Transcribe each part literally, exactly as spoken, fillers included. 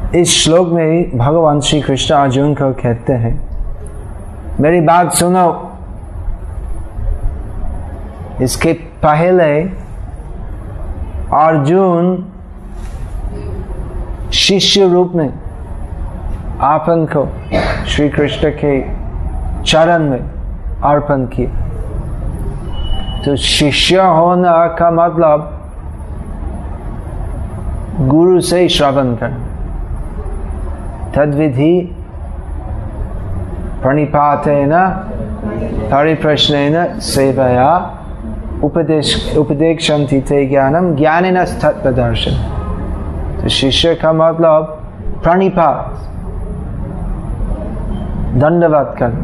इस श्लोक में भगवान श्री कृष्ण अर्जुन को कहते हैं, मेरी बात सुनो। इसके पहले अर्जुन शिष्य रूप में आपन को श्री कृष्ण के चरण में अर्पण किया। तो शिष्य होना का मतलब गुरु से श्रवण करना। तद्विधि प्रणिपातेन परिप्रश्नेन सेवया उपदेश उपदेक्षन्ति ते ज्ञानम ज्ञानेन तत्त्वदर्शन। तो शिष्य का मतलब प्रणिपात, दंडवत करना,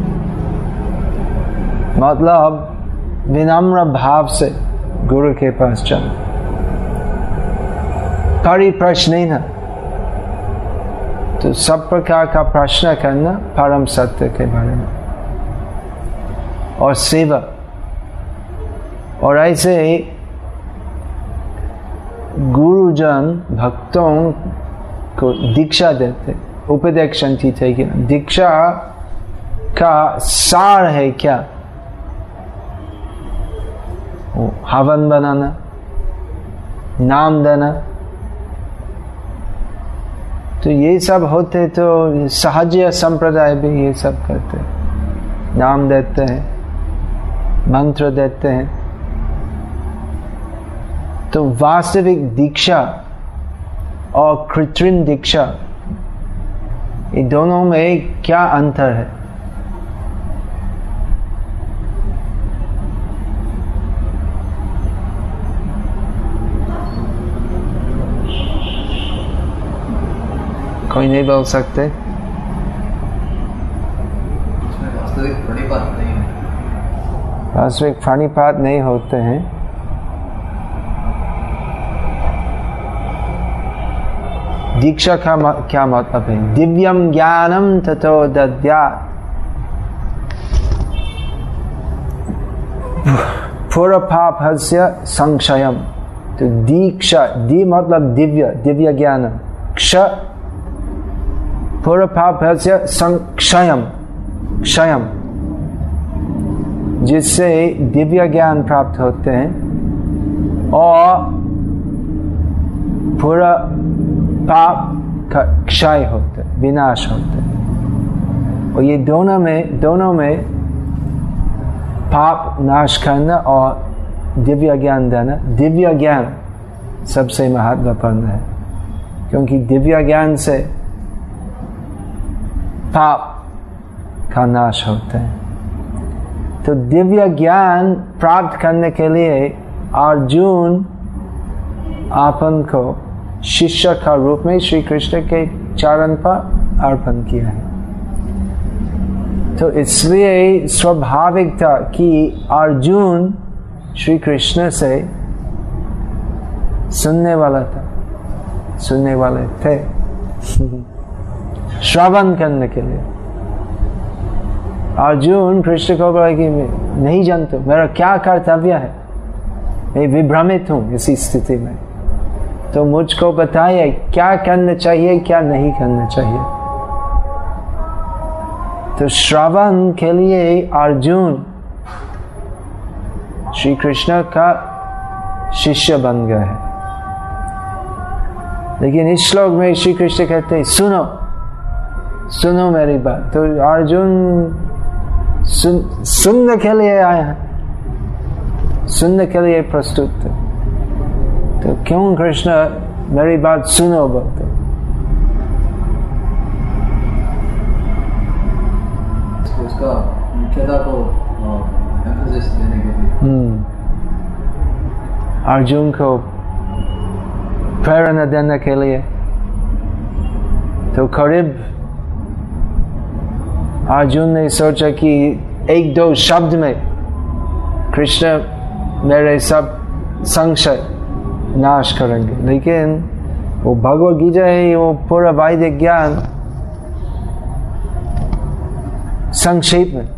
मतलब विनम्र भाव से गुरु के पास चलना। परिप्रश्नेन, तो सब प्रकार का प्रश्न करना परम सत्य के बारे में, और सेवा। और ऐसे गुरुजन भक्तों को दीक्षा देते, उपदेक्षन्ति थे। दीक्षा का सार है क्या? हवन बनाना, नाम देना। तो ये सब होते तो सहज संप्रदाय भी ये सब करते, नाम देते हैं, मंत्र देते हैं। तो वास्तविक दीक्षा और कृत्रिम दीक्षा, ये दोनों में क्या अंतर है? कोई नहीं बोल सकते? वास्तविक प्रणिपात नहीं है। वास्तविक प्रणिपात नहीं होते हैं। दीक्षा का क्या मतलब है? दिव्यम ज्ञानम ततो दद्यात्। पूर्वपापस्य संक्षयम। तो दीक्षा, दी मतलब दिव्य, दिव्य ज्ञान। क्ष पूर्वपापस्य संक्षयम, क्षयम, जिससे दिव्य ज्ञान प्राप्त होते हैं और पूरा पाप का क्षय होते, विनाश होते। और ये दोनों में दोनों में पाप नाश करना और दिव्य ज्ञान देना, दिव्य ज्ञान सबसे महत्वपूर्ण है, क्योंकि दिव्य ज्ञान से पाप का नाश होता है। तो दिव्य ज्ञान प्राप्त करने के लिए अर्जुन आपन को शिष्य का रूप में श्री कृष्ण के चरण पर अर्पण किया है। तो इसलिए स्वाभाविक था कि अर्जुन श्री कृष्ण से सुनने वाला था, सुनने वाले थे श्रवण करने के लिए। अर्जुन कृष्ण को बोला कि मैं नहीं जानता मेरा क्या कर्तव्य है, मैं विभ्रमित हूं इसी स्थिति में, तो मुझको बताइए क्या करना चाहिए, क्या नहीं करना चाहिए। तो श्रवण के लिए अर्जुन श्री कृष्ण का शिष्य बन गए हैं। लेकिन इस श्लोक में श्री कृष्ण कहते हैं सुनो, सुनो मेरी बात। तो अर्जुन सुन, सुनने के लिए आए हैं, सुनने के लिए प्रस्तुत थे। तो क्यों कृष्ण मेरी बात सुनो बोलते? उसका मुख्यता को एम्फसिस देने के लिए हम्म अर्जुन को प्रेरणा देने के लिए। तो करीब अर्जुन ने सोचा कि एक दो शब्द में कृष्ण मेरे सब संशय नाश करेंगे, लेकिन वो भगवद गीता है, वो पूरा वैदिक ज्ञान संक्षेप में।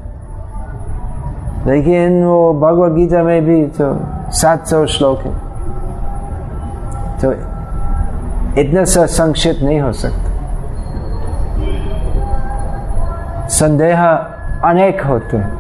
लेकिन वो भगवद गीता में भी तो सात सौ श्लोक है। तो इतना सा संक्षिप्त नहीं हो सकता। संदेह अनेक होते हैं,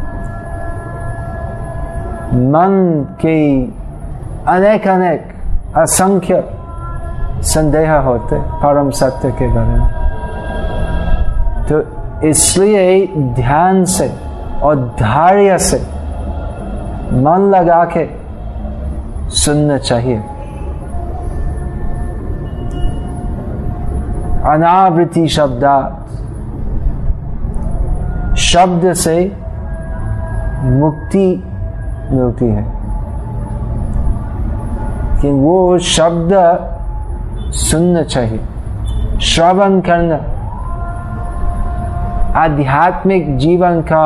मन के अनेक अनेक असंख्य संदेह होते परम सत्य के बारे में। तो इसलिए ध्यान से और धैर्य से मन लगा के सुनना चाहिए। अनावृत्ति शब्दात, शब्द से मुक्ति मिलती है कि वो शब्द सुनना चाहिए। श्रवण करना आध्यात्मिक जीवन का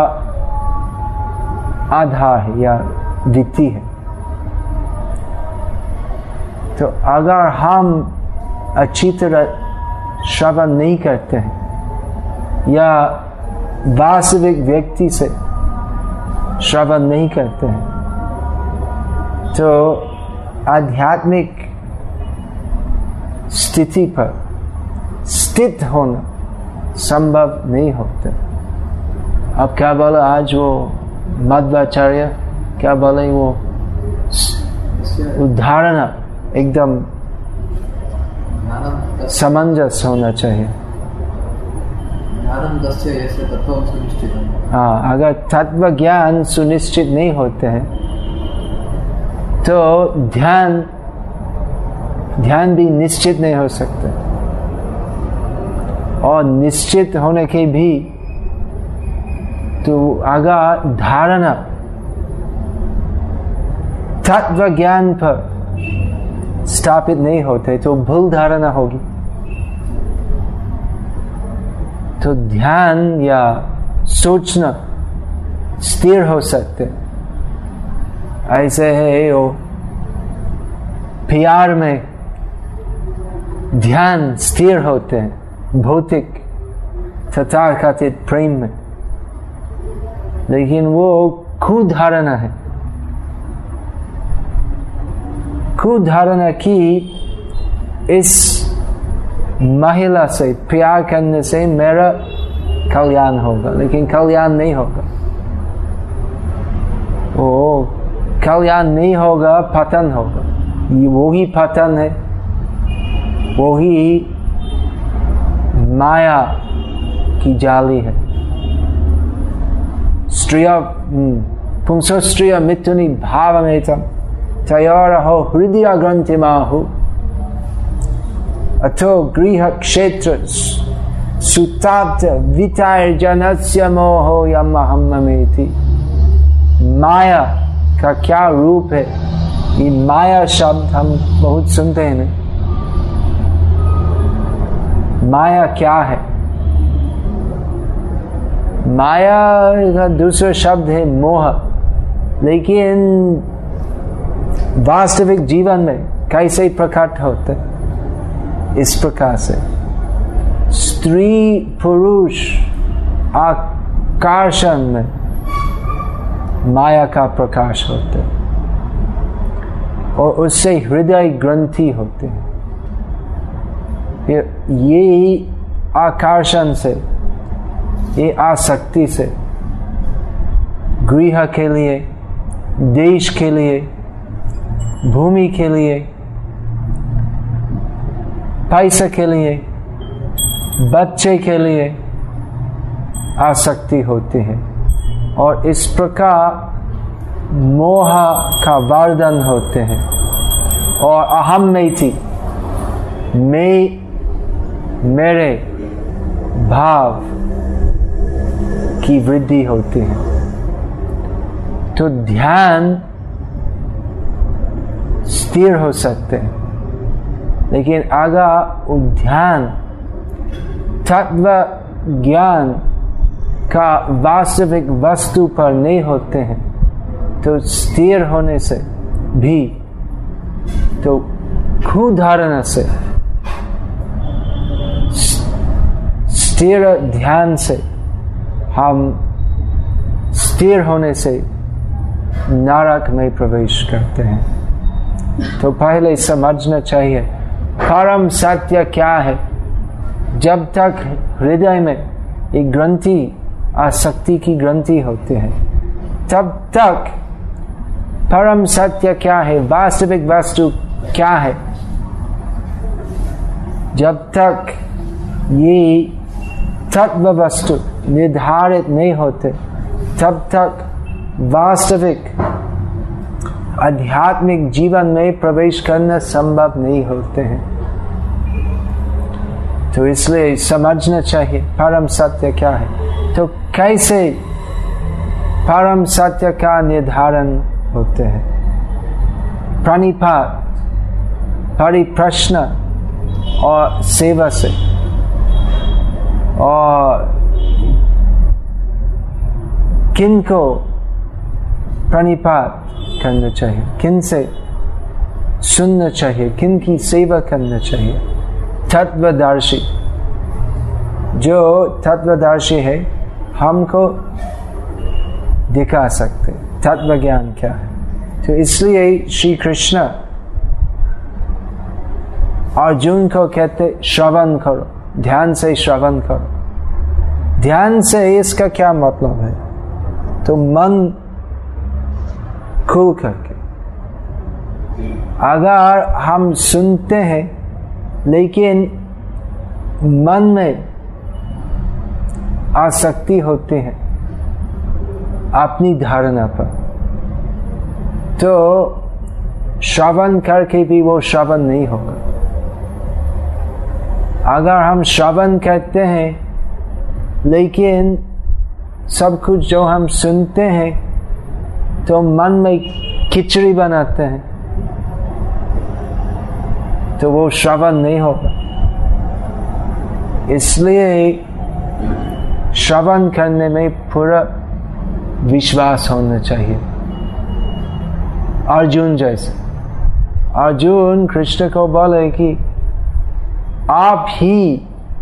आधार है या रीति है। तो अगर हम अच्छी तरह श्रवण नहीं करते हैं या वास्तविक व्यक्ति से श्रवण नहीं करते हैं, तो आध्यात्मिक स्थिति पर स्थित होना संभव नहीं होता। अब क्या बोला आज वो मध्वाचार्य, क्या बोले वो उदाहरण एकदम समंजस होना चाहिए। हाँ, अगर तत्व ज्ञान सुनिश्चित नहीं होते हैं तो ध्यान ध्यान भी निश्चित नहीं हो सकता, और निश्चित होने के भी तो अगर धारणा तत्व ज्ञान पर स्थापित नहीं होते तो भूल धारणा होगी। तो ध्यान या सोचना स्थिर हो सकते। ऐसे है वो प्यार में ध्यान स्थिर होते हैं, भौतिक तथाकथित प्रेम में, लेकिन वो खुद धारणा है। खुद धारणा की इस महिला से प्यार करने से मेरा कल्याण होगा, लेकिन कल्याण नहीं होगा। वो कल्याण नहीं होगा, पतन होगा। ये वही पतन है, वही माया की जाली है। स्त्रिय पुंसो स्त्रिय मिथुनी भावमेतम तयोरहो हृदय ग्रंथिमाहु अथो गृह क्षेत्र सुताप्त वितार्जनस्य मोहो यमहम्मेति। माया का क्या रूप है? ये माया शब्द हम बहुत सुनते हैं ना। माया क्या है? माया का दूसरा शब्द है मोह, लेकिन वास्तविक जीवन में कैसे प्रकट होते? इस प्रकार से स्त्री पुरुष आकर्षण में माया का प्रकाश होते और उससे हृदय ग्रंथि होते हैं। ये आकर्षण से, ये आसक्ति से गृह के लिए, देश के लिए, भूमि के लिए, पैसे के लिए, बच्चे के लिए आसक्ति होती है, और इस प्रकार मोह का वर्धन होते हैं और अहम में थी मैं मेरे भाव की वृद्धि होती है। तो ध्यान स्थिर हो सकते हैं, लेकिन अगर ध्यान तत्व ज्ञान का वास्तविक वस्तु पर नहीं होते हैं तो स्थिर होने से भी, तो खुद धारणा से, स्थिर ध्यान से हम स्थिर होने से नरक में प्रवेश करते हैं। तो पहले समझना चाहिए परम सत्य क्या है, जब तक हृदय में एक ग्रंथि, आसक्ति की ग्रंथि होती है, तब तक परम सत्य क्या है, वास्तविक वस्तु क्या है, जब तक ये तत्व वस्तु निर्धारित नहीं होते, तब तक वास्तविक आध्यात्मिक जीवन में प्रवेश करना संभव नहीं होते हैं। तो इसलिए समझना चाहिए परम सत्य क्या है। तो कैसे परम सत्य का निर्धारण होते हैं? प्रणिपात, परिप्रश्न और सेवा से। और किन को प्रणिपात करना चाहिए, किन से सुनना चाहिए, किन की सेवा करना चाहिए? तत्वदर्शी, जो तत्वदर्शी है हमको दिखा सकते तत्व ज्ञान क्या है। तो इसलिए श्री कृष्ण अर्जुन को कहते श्रवण करो, ध्यान से श्रवण करो। ध्यान से इसका क्या मतलब है? तो मन खुल करके, अगर हम सुनते हैं लेकिन मन में आसक्ति होती है अपनी धारणा पर, तो श्रवण करके भी वो श्रवण नहीं होगा। अगर हम श्रवण करते हैं लेकिन सब कुछ जो हम सुनते हैं तो मन में खिचड़ी बनाते हैं, तो वो श्रवण नहीं होगा। इसलिए श्रवण करने में पूरा विश्वास होना चाहिए। अर्जुन जैसे, अर्जुन कृष्ण को बोले कि आप ही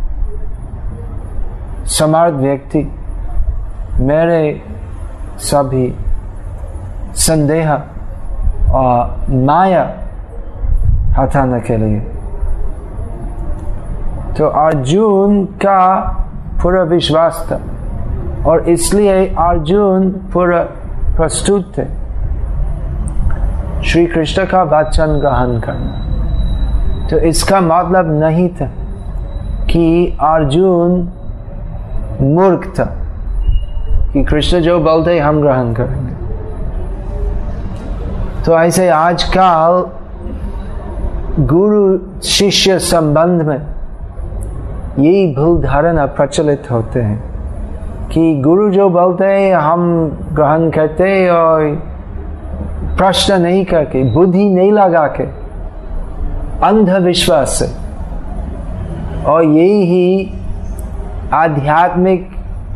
समर्थ व्यक्ति मेरे सभी संदेह और माया हटाने के लिए। तो अर्जुन का पूरा विश्वास था और इसलिए अर्जुन पूरा प्रस्तुत थे श्री कृष्ण का वचन ग्रहण करना। तो इसका मतलब नहीं था कि अर्जुन मूर्ख था कि कृष्ण जो बोलते हम ग्रहण करेंगे। तो ऐसे आजकल गुरु शिष्य संबंध में यही भूल धारणा प्रचलित होते हैं कि गुरु जो बोलते हैं हम ग्रहण करते और प्रश्न नहीं करके, बुद्धि नहीं लगा के, अंधविश्वास से। और यही ही आध्यात्मिक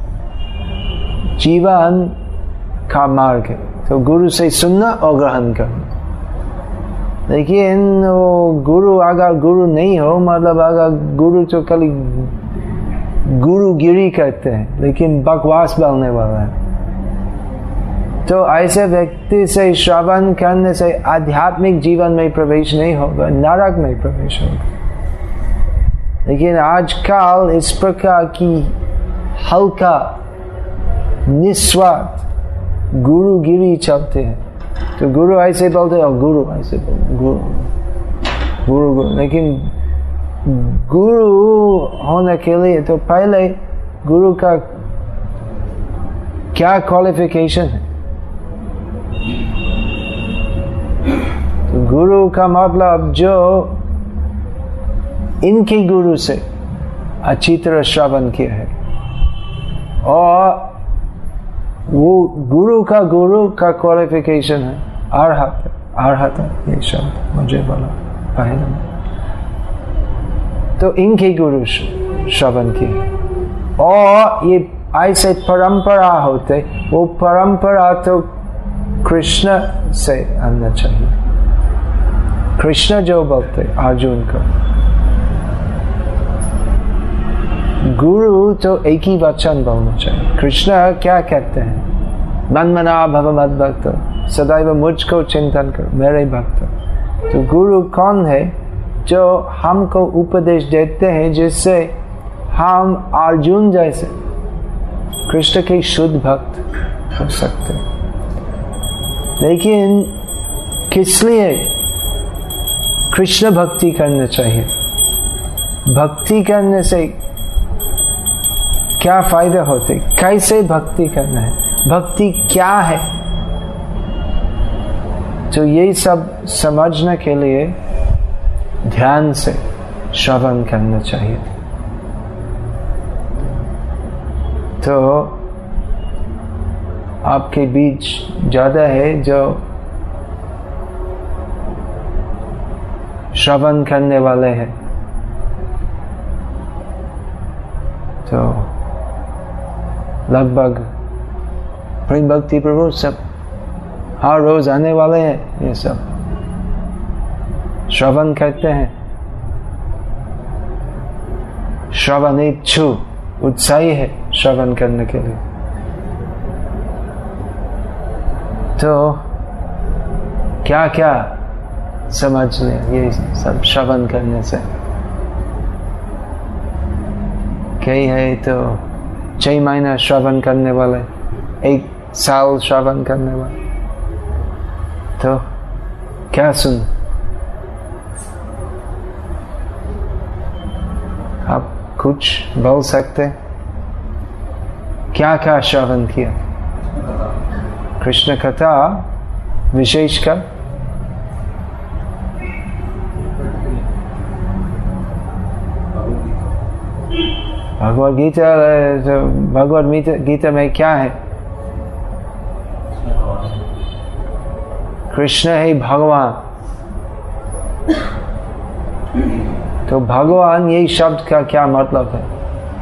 जीवन का मार्ग है। तो गुरु से सुनना और ग्रहण करना। लेकिन वो गुरु अगर गुरु नहीं हो, मतलब अगर गुरु तो कल गुरुगिरी करते हैं लेकिन बकवास बोलने वाला है, तो ऐसे व्यक्ति से श्रवण करने से आध्यात्मिक जीवन में प्रवेश नहीं होगा, नरक में प्रवेश होगा। लेकिन आजकल इस प्रकार की हल्का निस्वार्थ गुरुगिरी चलते हैं। तो गुरु ऐसे बोलते हैं और गुरु ऐसे बोलते, गुरु गुरु गुरु। लेकिन गुरु होने के लिए तो पहले गुरु का क्या क्वालिफिकेशन है? तो गुरु का मतलब जो इनके गुरु से अच्छी तरह श्रवण किया है, और वो गुरु का गुरु का क्वालिफिकेशन है अरहत। अरहत ये शब्द मुझे बोला पहले में। तो इनके गुरु श्रवण किए, और ये ऐसे परंपरा होते, वो परंपरा तो कृष्ण से आना चाहिए। कृष्ण जो बोलते अर्जुन को, गुरु तो एक ही वचन बोलना चाहिए। कृष्ण क्या कहते हैं? मनमना भव मद भक्त, सदैव मुझको चिंतन करो मेरे भक्त। तो गुरु कौन है? जो हमको उपदेश देते हैं जिससे हम अर्जुन जैसे कृष्ण के शुद्ध भक्त हो सकते। लेकिन किस लिए कृष्ण भक्ति करना चाहिए? भक्ति करने से क्या फायदा होते? कैसे भक्ति करना है? भक्ति क्या है? तो यही सब समझने के लिए ध्यान से श्रवण करना चाहिए। तो आपके बीच ज्यादा है जो श्रवण करने वाले हैं, तो लगभग प्रेम भक्ति प्रभु सब हर रोज आने वाले हैं। ये सब श्रवण करते हैं, श्रवण इच्छु उत्साही है श्रवण करने के लिए। तो क्या क्या समझ लें ये सब श्रवण करने से? कई है तो छह महीना श्रवण करने वाले, एक साल श्रवण करने वाले। तो क्या सुन? आप कुछ बोल सकते? क्या क्या श्रवण किया? कृष्ण कथा विशेषकर भगवद गीता। भगवद गीता में क्या है? कृष्ण है भगवान। तो भगवान यही शब्द का क्या मतलब है?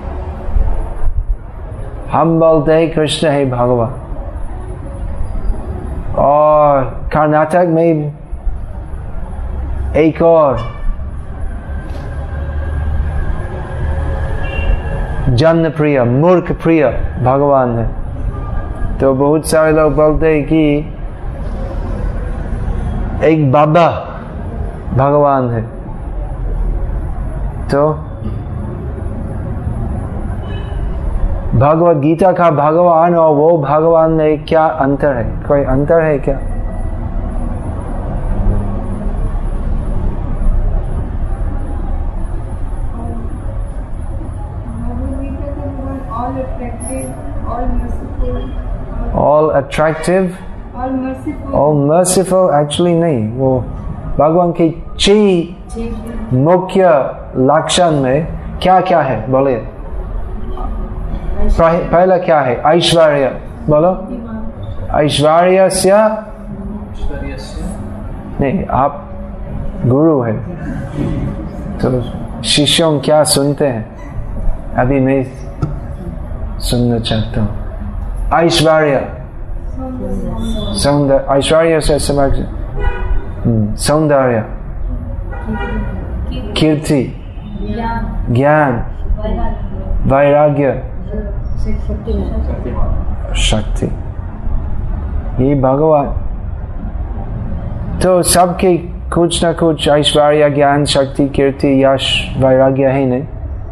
हम बोलते हैं कृष्ण है भगवान, और कर्नाटक में एक और जन प्रिय मूर्ख प्रिय भगवान है। तो बहुत सारे लोग बोलते हैं कि एक बाबा भगवान है। तो भगवद गीता का भगवान और वो भगवान में क्या अंतर है? कोई अंतर है क्या? All attractive, all merciful, all merciful actually नहीं, वो भगवान के छह मुख्य लक्षण में क्या क्या है बोलिए? पहला क्या है? ऐश्वर्य। बोलो। ऐश्वर्य से नहीं, आप गुरु है तो शिष्यों क्या सुनते हैं? अभी मैं सुनना चाहता हूँ। ऐश्वर्य सौंदर्य, ऐश्वर्य से समझ सौंदर्य, कीर्ति, ज्ञान, वैराग्य, शक्ति, ये भगवान। तो सबके कुछ ना कुछ ऐश्वर्य, ज्ञान, शक्ति, कीर्ति, यश, वैराग्य है नहीं?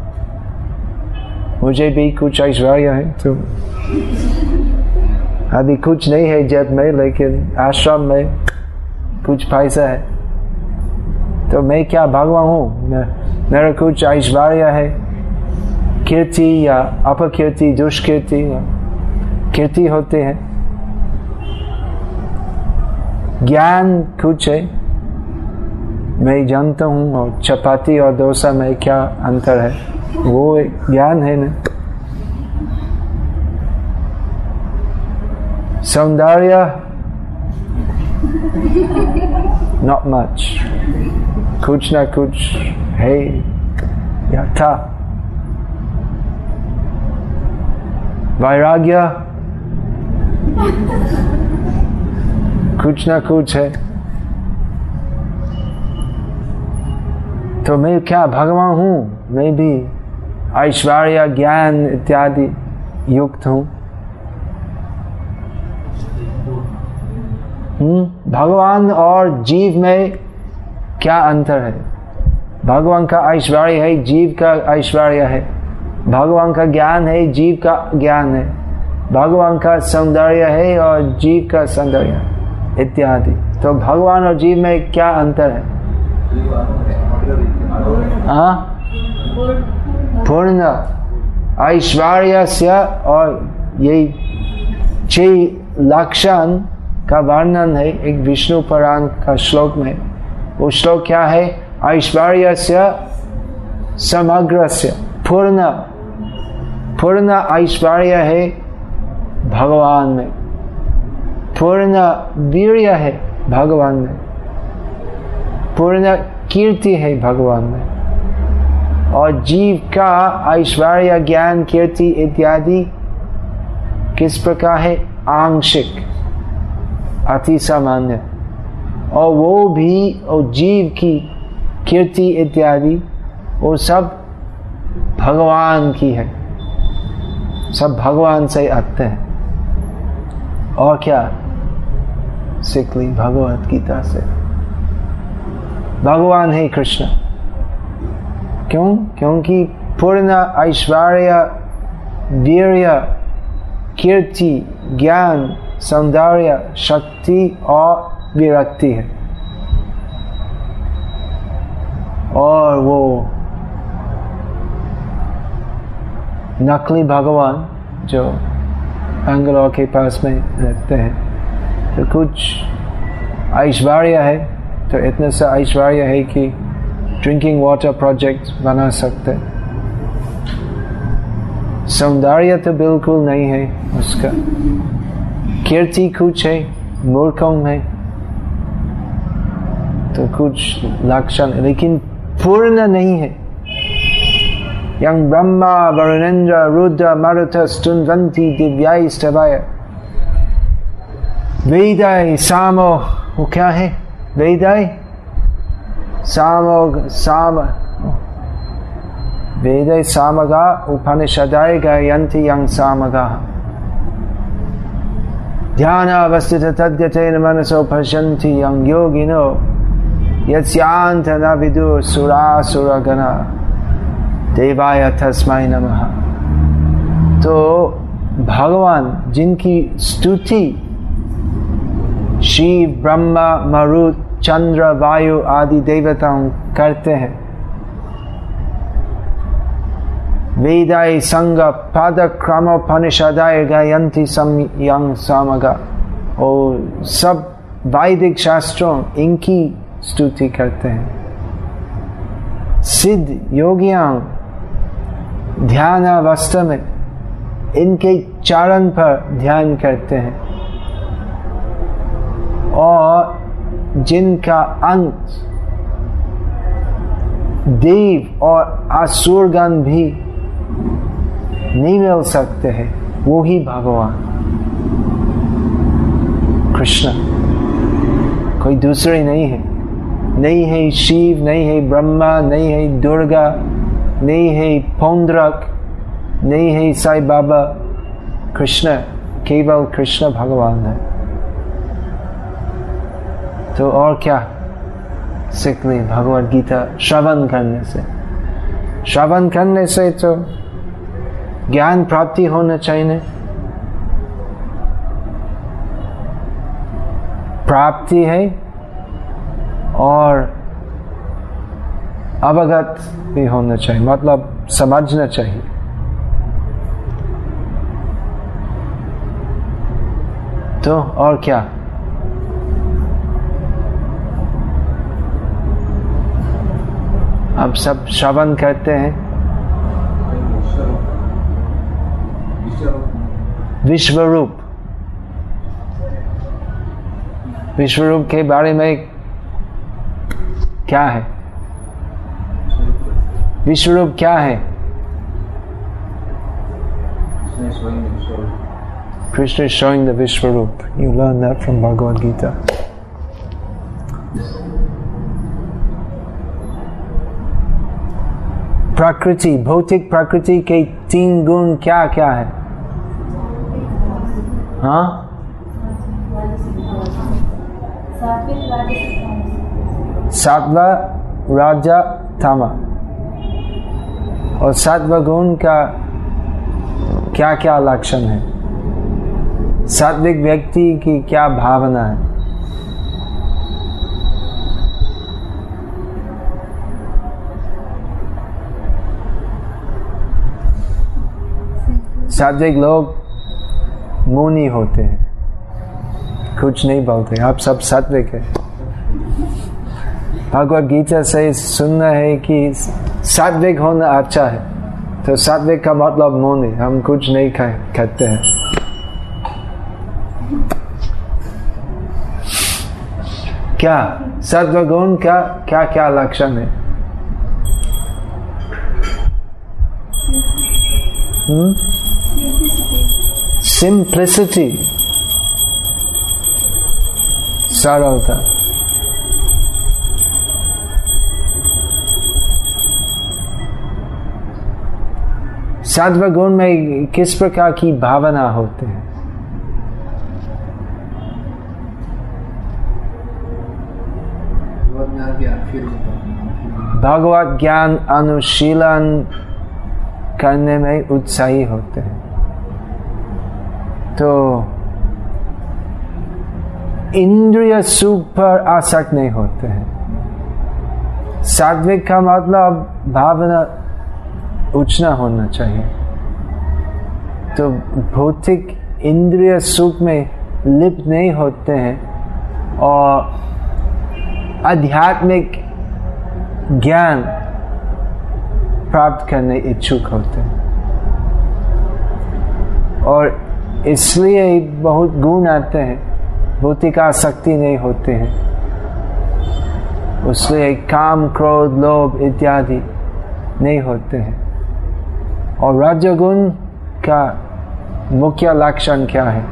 मुझे भी कुछ ऐश्वर्य है, तो अभी कुछ नहीं है जेब में, लेकिन आश्रम में कुछ पैसा है। तो मैं क्या भगवान हूँ? मेरा कुछ ऐश्वर्य है, कीर्ति या अपकीर्ति, दुष्कीर्ति, कीर्ति होते हैं, ज्ञान कुछ है, मैं जानता हूँ। और चपाती और डोसा में क्या अंतर है? वो ज्ञान है ना। सौंदर्य not much, कुछ ना कुछ है या था। वैराग्य कुछ ना कुछ है। तो मैं क्या भगवान हूँ? मैं भी ऐश्वर्य, ज्ञान इत्यादि युक्त हूँ। हम्म भगवान और जीव में क्या अंतर है? भगवान का ऐश्वर्य है, जीव का ऐश्वर्य है। भगवान का ज्ञान है, जीव का ज्ञान है। भगवान का सौंदर्य है और जीव का सौंदर्य इत्यादि। तो भगवान और जीव में क्या अंतर है? हाँ, पूर्ण ऐश्वर्य से। और यही छह लक्षण का वर्णन है एक विष्णु पुराण का श्लोक में। वो श्लोक क्या है? ऐश्वर्य से समग्र से, पूर्ण पूर्ण ऐश्वर्य है भगवान में, पूर्ण वीर्य है भगवान में, पूर्ण कीर्ति है भगवान में। और जीव का ऐश्वर्य, ज्ञान, कीर्ति इत्यादि किस प्रकार है? आंशिक, अति सामान्य। और वो भी, और जीव की कीर्ति इत्यादि वो सब भगवान की है, सब भगवान से आते हैं। और क्या सीख ली भगवत गीता से? भगवान है कृष्ण। क्यों? क्योंकि पूर्ण ऐश्वर्य, वीर्य, कीर्ति, ज्ञान, सौंदर्य, शक्ति और विरक्ति है। और वो नकली भगवान जो बेंगलोर के पास में रहते हैं, तो कुछ ऐश्वर्य है, तो इतना सा ऐश्वर्य है कि ड्रिंकिंग वाटर प्रोजेक्ट बना सकते। सौंदर्य तो बिल्कुल नहीं है उसका। कीर्ति कुछ है, मूर्खों में तो कुछ लक्षण, लेकिन पूर्ण नहीं है। यं ब्रह्मा वरुणेन्द्र रुद्र मरुतस्तुन्वन्ति दिव्यास्तवय वेदाय सामो। वो क्या है? वेदाय सामो साम वेदाय सामगा उपनिषदाय गायन्ति यं सामगा ध्यानावस्थित तद्गतेन मनसो पश्यन्ति यं योगिनो यस्यान्त न विदुः सुरासुरगणा देवाय तस्मै नमः। तो भगवान जिनकी स्तुति शिव, ब्रह्मा, मरुत, चंद्र, वायु आदि देवताओं करते हैं, वेदाय संग पद क्रमोपनिषदाय गायन्ति यं सामगा। और सब वैदिक शास्त्रों इनकी स्तुति करते हैं। सिद्ध योगियां ध्यानावस्था में इनके चरण पर ध्यान करते हैं। और जिनका अंत देव और असुरगण भी नहीं मिल सकते हैं, वो ही भगवान कृष्ण, कोई दूसरे नहीं है। नहीं है शिव, नहीं है ब्रह्मा, नहीं है दुर्गा, नहीं है पौंड्रक, नहीं है साई बाबा। कृष्ण, केवल कृष्ण भगवान है। तो और क्या सीख ले भगवद गीता श्रवण करने से? श्रवण करने से तो ज्ञान प्राप्ति होना चाहिए। प्राप्ति है और अवगत भी होना चाहिए, मतलब समझना चाहिए। तो और क्या? अब सब श्रवण करते हैं। विश्वरूप, विश्वरूप के बारे में क्या है? विश्वरूप क्या है? Krishna is showing the Vishwarup. You learn that from Bhagavad Gita. प्रकृति, भौतिक प्रकृति के तीन गुण क्या क्या है? हाँ, सात्विक, राजा तमा। और सत्व गुण का क्या क्या लक्षण है, सात्विक व्यक्ति की क्या भावना है। सात्विक लोग मुनि होते हैं, कुछ नहीं बोलते, आप सब सात्विक है। भगवत गीता से सुनना है कि सात्विक होना अच्छा है, तो सात्विक का मतलब मुनि, हम कुछ नहीं कहते हैं। क्या सत्व गुण का क्या क्या लक्षण है? सिंप्लिसिटी, सरलता। सत्व गुण में किस प्रकार की भावना होते हैं? भगवत ज्ञान अनुशीलन करने में उत्साही होते हैं। तो इंद्रिय सुख पर आसक्त नहीं होते हैं। सात्विक का मतलब भावना उच्चना होना चाहिए। तो भौतिक इंद्रिय सुख में लिप्त नहीं होते हैं और आध्यात्मिक ज्ञान प्राप्त करने इच्छुक होते हैं। और इसलिए बहुत गुण आते हैं, भौतिक आसक्ति नहीं होते हैं। उसलिए काम, क्रोध, लोभ इत्यादि नहीं होते हैं। और रजोगुण का मुख्य लक्षण क्या है?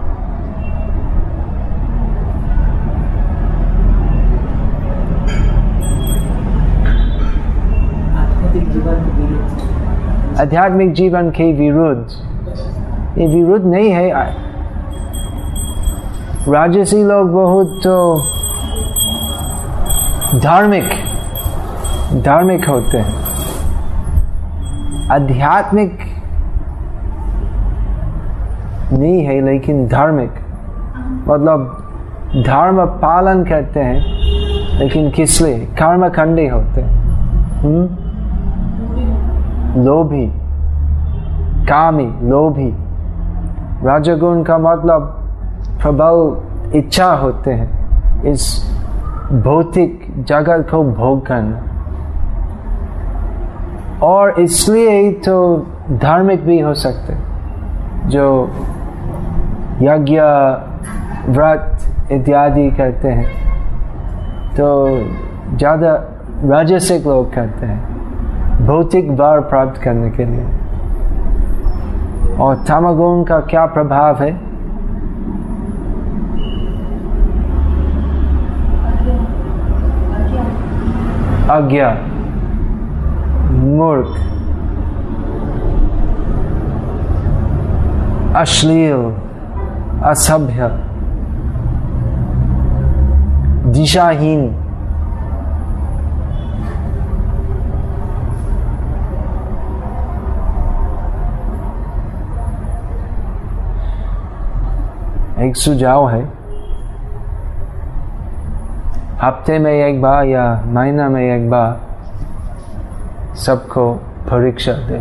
आध्यात्मिक जीवन के विरुद्ध। ये विरुद्ध नहीं है। राजसी लोग बहुत तो धार्मिक धार्मिक होते हैं। आध्यात्मिक नहीं है लेकिन धार्मिक, मतलब धर्म पालन करते हैं लेकिन किस लिए? कर्मखंडी होते हैं। हम्म? लोभी, कामी, लोभी। रजोगुण का मतलब प्रबल इच्छा होते हैं इस भौतिक जगत को भोग करना, और इसलिए तो धार्मिक भी हो सकते, जो यज्ञ, व्रत इत्यादि करते हैं, तो ज़्यादा राजसिक लोग करते हैं भौतिक वर प्राप्त करने के लिए। और तमोगुण का क्या प्रभाव है? अज्ञा, मूर्ख, अश्लील, असभ्य, दिशाहीन। एक सुझाव है, हफ्ते में एक बार या महीना में एक बार सबको परीक्षा दे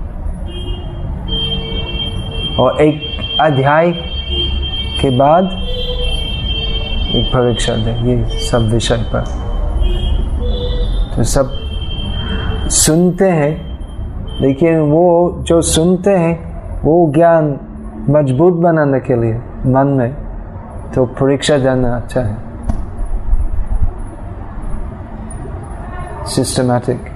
और एक अध्याय के बाद एक परीक्षा दे, ये सब विषय पर। तो सब सुनते हैं, लेकिन वो जो सुनते हैं वो ज्ञान मजबूत बनाने के लिए मन में, तो परीक्षा देना अच्छा है, सिस्टमैटिक।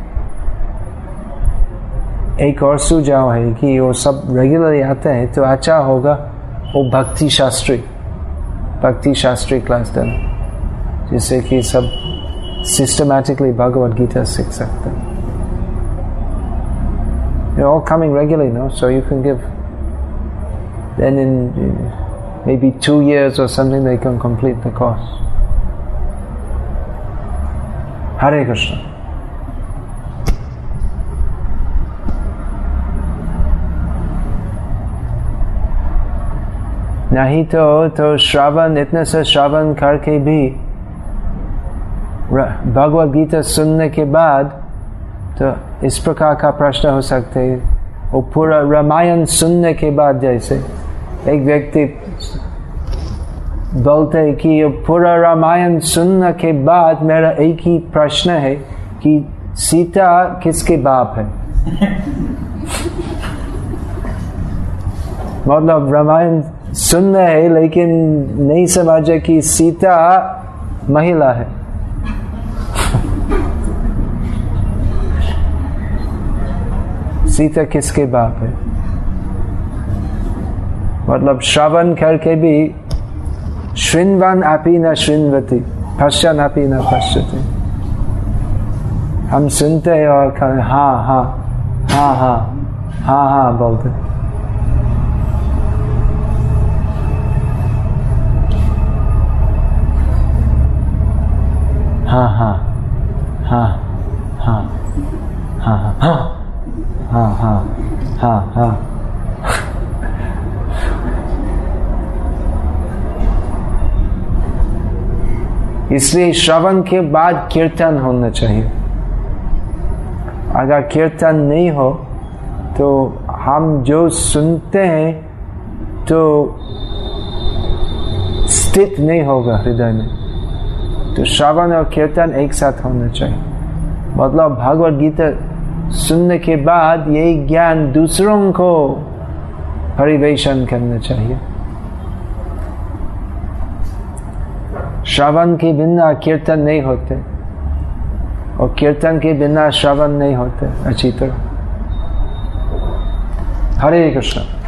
एक और सुझाव है कि वो सब रेगुलरली आते हैं तो अच्छा होगा वो भक्ति शास्त्री भक्ति शास्त्री क्लास देना, जिससे कि सब सिस्टमैटिकली भगवद गीता सीख सकते हैं। They're all coming regularly now, so you can give. Then in maybe two years or something they can complete the course. Hare Krishna. नहीं तो तो श्रवण इतने से श्रवण करके भी भगवद गीता सुनने के बाद तो इस प्रकार का प्रश्न हो सकते है। वो पूरा रामायण सुनने के बाद जैसे एक व्यक्ति बोलते है कि पूरा रामायण सुनने के बाद मेरा एक ही प्रश्न है कि सीता किसके बाप है। मतलब रामायण सुनना है लेकिन नहीं समझे कि सीता महिला है। सीता किसके बाप है। मतलब श्रवण करके भी शृण्वन् अपि न शृण्वति पश्यन् अपि न पश्यति। हम सुनते हैं और हाँ हाँ हाँ हाँ हाँ हाँ बोलते। हाँ हाँ हाँ हाँ हाँ हाँ हाँ हाँ हाँ हाँ इसलिए श्रवण के बाद कीर्तन होना चाहिए। अगर कीर्तन नहीं हो तो हम जो सुनते हैं तो स्थित नहीं होगा हृदय में। तो श्रवण और कीर्तन एक साथ होना चाहिए। मतलब भगवद गीता सुनने के बाद यही ज्ञान दूसरों को परिवेशन करना चाहिए। श्रवण के बिना कीर्तन नहीं होते और कीर्तन के बिना श्रवण नहीं होते अच्छी तरह। हरे कृष्ण।